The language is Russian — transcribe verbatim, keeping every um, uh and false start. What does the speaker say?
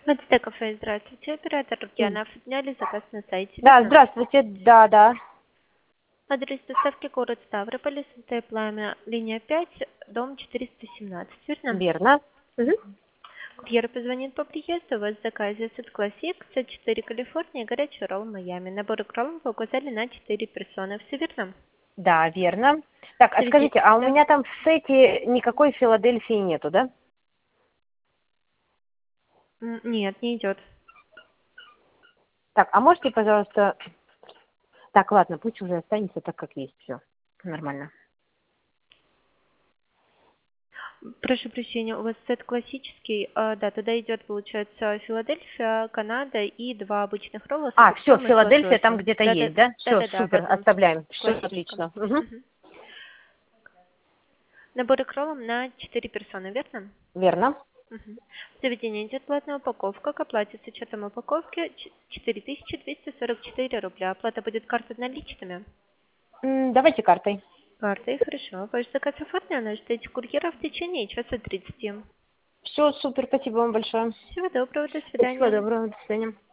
ВТБ кафе, здравствуйте. Оператор Рукьянов. Сняли заказ на сайте. Да, Верно? здравствуйте, да, да. Адрес доставки город Ставрополь, СНТ Пламя, линия пять, дом четыреста семнадцать. Верно? Верно. Мгм. Курьер позвонит по приезду. У вас в заказе Сет Классик, Сет четыре Калифорния, горячий ролл Майами. Набор кроллов вы указали на четыре персоны. Все верно? Да, верно. Так, а Заведите, скажите, а у да? меня там в сете никакой Филадельфии нету, да? М, Нет, не идет. Так, а можете, пожалуйста... Так, ладно, пусть уже останется так, как есть, все. Нормально. Прошу прощения, у вас сет классический, а, да, туда идет, получается, Филадельфия, Канада и два обычных ролла с А, все, огурцом и с Филадельфия там лососем. где-то Да, да, есть, да? да, Все, да, да, в супер, одном оставляем. Все классическом. отлично. Мгм. Мгм. Наборы к роллам на четыре персоны, верно? Верно. Мгм. В заведении идет платная упаковка. К оплате с учетом упаковки ч- четыре тысячи двести сорок четыре рубля. Оплата будет картой наличными. М, давайте картой. Картой, хорошо. Ваш заказ оформлен, ждите курьера в течение часа тридцати. Все, супер, спасибо вам большое. Всего доброго, до Всего свидания. доброго, до свидания.